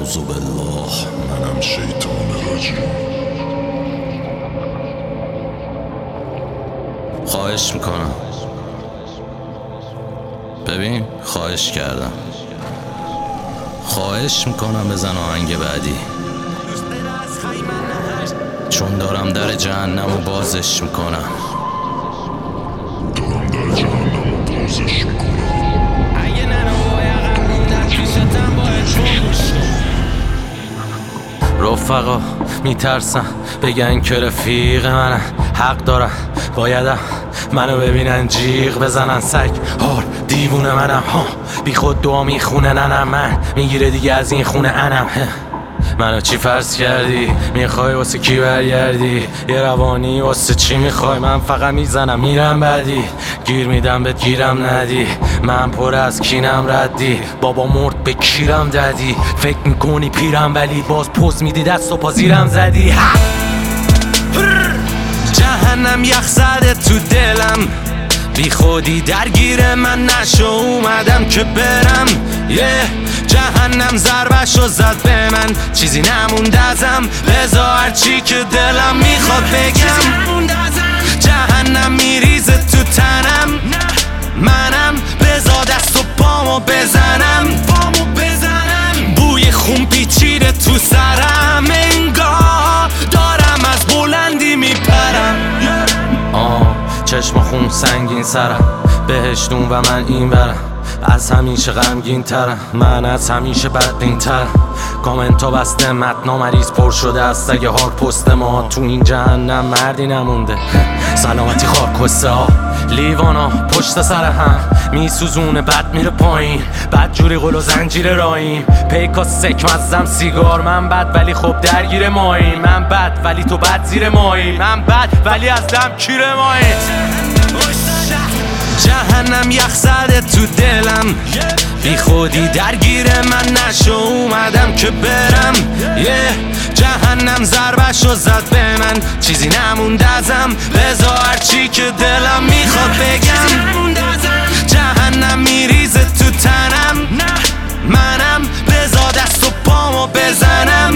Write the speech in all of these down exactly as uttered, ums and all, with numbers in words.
اعوذ بالله، منم شیطان رجیم. خواهش میکنم، ببین خواهش کردم، خواهش میکنم بزن آهنگ بعدی، چون دارم در جهنم و بازش میکنم. دارم در جهنم و بازش میکنم. اگه ننو باید قبلوندن پیشتم باید چونش رفقا میترسن بگن که رفیق منن، حق دارن بایدم منو ببینن جیغ بزنن. سگ هار دیوونه منم ها، بی خود دعا میخونه ننم، من میگیره دیگه از این خونه انم. منو چی فرض کردی؟ میخوای واسه کی برگردی؟ یه روانی واسه چی میخوای؟ من فقط میزنم میرم بعدی، گیر میدم بهت گیرم ندی، من پر از کینم ردی، بابا مرد به کیرم دادی، فکر میکنی پیرم ولی باز پوز میدی دست و پا زیرم زدی. جهنم یخ زده تو دلم، بی خودی درگیر من نشو، اومدم که برم. یه yeah. جهنم ضربشو زد به من، چیزی نموند ازم، بذار هرچی که دلم میخواد بگم. جهنم میریزه تو تنم، منم بذار دست و پامو بزنم، بوی خون پیچیده تو سرم، انگار دارم از بلندی میپرم. آه چشم خون سنگین سرم، بهشتون و من این برم، از همیشه غمگین ترم، من از همیشه بدبین ترم. کامنتا بسته، متنا مریض پر شده از سگ هار پست ما، تو این جهنم مردی نمونده، سلامتی خاک ها لیوانا پشت سر هم میسوزونه، بد میره پایین، بد جوری قل و زنجیر راییم، پیکا سک مزم سیگار، من بد ولی خب درگیر مایی، من بد ولی تو بد زیر مایی، من بد ولی از دم کیر مایی. جهنم یخ زده تو دلم، بی خودی درگیر من نشو، اومدم که برم. یه yeah. جهنم ضربشو زد به من، چیزی نموند ازم، بذار هرچی که دلم میخواد بگم. جهنم میریزه تو تنم، منم بذار دست و پامو بزنم،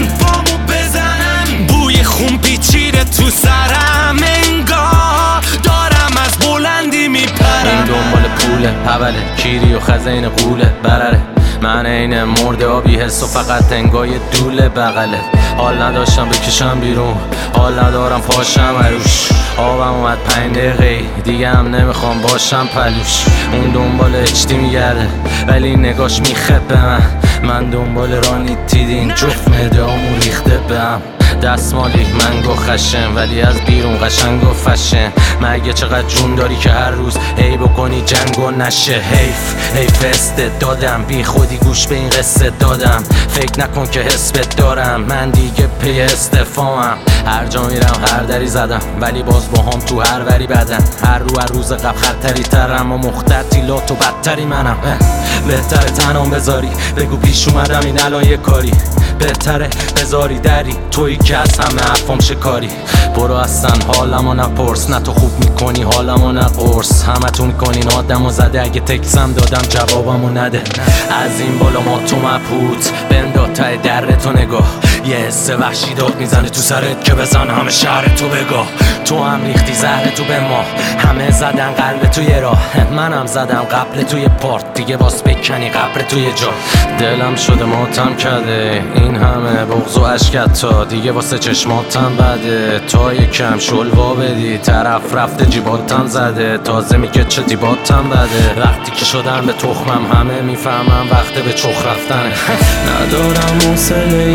بوی خون پیچیده تو سرم، انگار دارم از بلندی میپرم. این دنبال پوله اوله، کیری و خزین قوله برره، من این مرده آبی حس و فقط انگای دوله بغله. حال نداشتم بکشم بیرون، حال ندارم پاشم عروش، آبم اومد پنج دقیقه دیگه هم نمیخوام باشم پلوش. اون دنبال اچ دی میگرده ولی نگاش میخبه من، من دنبال رانی تیدین جفت مدامو ریخته بهم. دستمالی منگو خشن ولی از بیرون قشنگ و فشن، مگه چقدر جون داری که هر روز هی بکنی جنگ و نشه؟ حیف حیف استعدادم، بی خودی گوش به این قصه دادم، فکر نکن که حسبت دارم، من دیگه پی استفامم. هر جا میرم هر دری زدم ولی باز با هم تو هر وری بدن، هر رو هر روز قبل خطری ترم و مخترتیلات و بدتری منم. بهتره تنام بذاری بگو پیش اومدم این الان یه کاری، بهتره بذاری دری توی که از همه حرفام شکاری. برو اصلا حالمو نپرس، نه تو خوب میکنی حالمو نقرس، همه تو میکنین آدمو زده، اگه تکسم دادم جوابمو نده. از این بالا ما تو مبهوت بندا تای در تو نگاه، یه حس وحشی داد میزنه تو سرت که بزن همه شهر تو بگاه. تو هم ریختی زهر تو به ما، همه زدن قلب توی راه، منم زدم قبل توی پارت، دیگه باس بکنی قبر توی جا. دلم شده ماتم کرده، این همه بغض و عشقت تا دیگه واسه چشماتم بده، تا یکم شلوا بدی طرف رفته جیباتم زده، تازه میگه چه دیباتم بده. وقتی که شدن به تخمم همه میفهمم وقت به چخ رفتنه. ندارم حوصله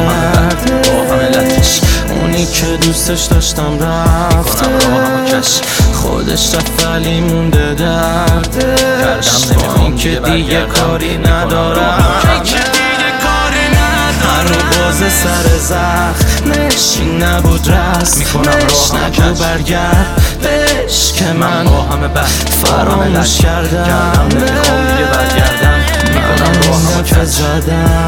گردش، اونی که دوستش داشتم رفته، خودش رفت ولی مونده دردش، با که دیگه کاری ندارم، هر رو باز سر زخمش این نبود رسمش، نگو برگرد بهش که من با همه بد فراموش کردم، نمیخوام دیگه برگردم، میکنم با همه که زدم.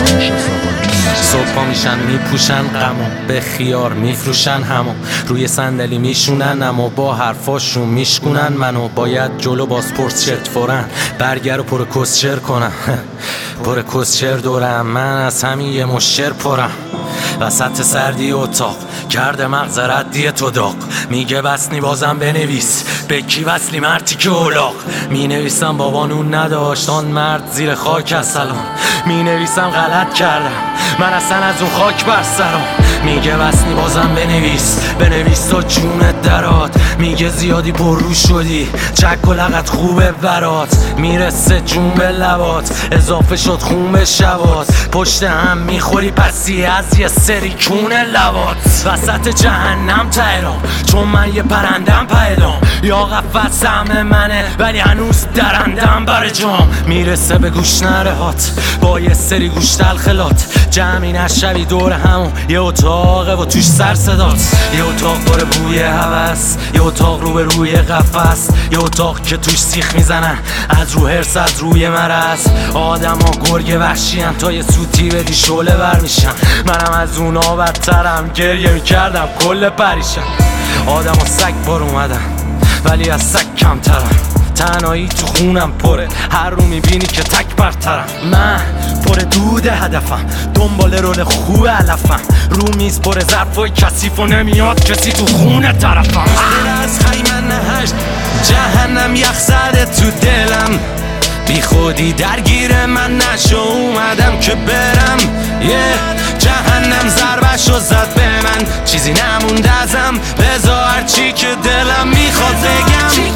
صبح میشن میپوشن غمو، به خیار میفروشن همو، روی صندلی میشونن اما با حرفاشون میشکنن منو. باید جلو بازپرس شرط فورن برگر و پر کسچر کنن پر کسچر دورم، من از همین یه مشر پرم. وسط سردی اتاق کرده مغز ردی تو داغ. میگه بسنی بازم بنویس، به کی وصلی مرتی که اولاغ. می نویسم بابا نون نداشت آن مرد زیر خاک از سلام. می نویسم غلط کردم من اصلا از اون خاک بر سرم. میگه بسنی بازم بنویس، بنویس تا جونت درات. میگه زیادی پر رو شدی، چک و لغت خوبه برات. میرسه جون به لبات، اضافه شد خون به شبات. پشت هم میخوری پسی از یه سری کون لبات. وسط جهنم تهرام چون من یه پرندم پیدام. یا قفص سهم منه ولی هنوز درندم بر جام. میرسه به گوش نرهات با یه سری گوش تلخلات. جمعی نشوی دور همون یه اتاقه و توش سر صدات. یه اتاق پر بوی هوس، یه اتاق رو به روی قفس. یه اتاق که توش سیخ میزنن از رو هرس، از روی مرض. آدم ها گرگ وحشین تا یه سوتی بدی شعله بر میشن. منم از اونا بدترم، گریه میکردم کل پریشم. آدم ها سگ بار اومدن ولی از سگ کمترم. تنهایی تو خونم پره، هر رو میبینی که تک برترم. من پر دود هدفم، دنبال رول خوب علفم. رو میز پر ظرفای کثیف و نمیاد کسی تو خونه طرفم. از خیمن نهشت جهنم یخ زده تو دلم. بی خودی درگیر من نشو اومدم که برم. یه yeah. جهنم ضربشو زد به من، چیزی نمونده ازم. بذار هرچی که دلم میخواد بگم.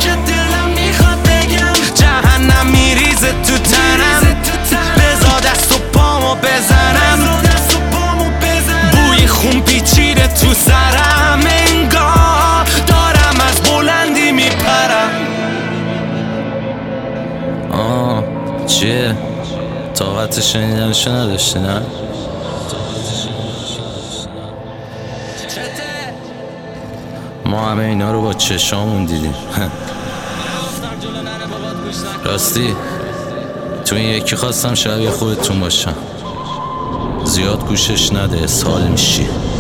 جهنم میریزه تو تنم، بذار دست و پامو بزنم. بوی خون پیچیده تو سرم، انگار دارم از بلندی میپرم. آه چیه؟ طاقت شنیدنشو نداشتی نه؟ ما همه اینا رو با چشامون دیدیم. راستی تو این یکی خواستم شبیه خودتون باشم. زیاد گوشش نده، اسهال میشی.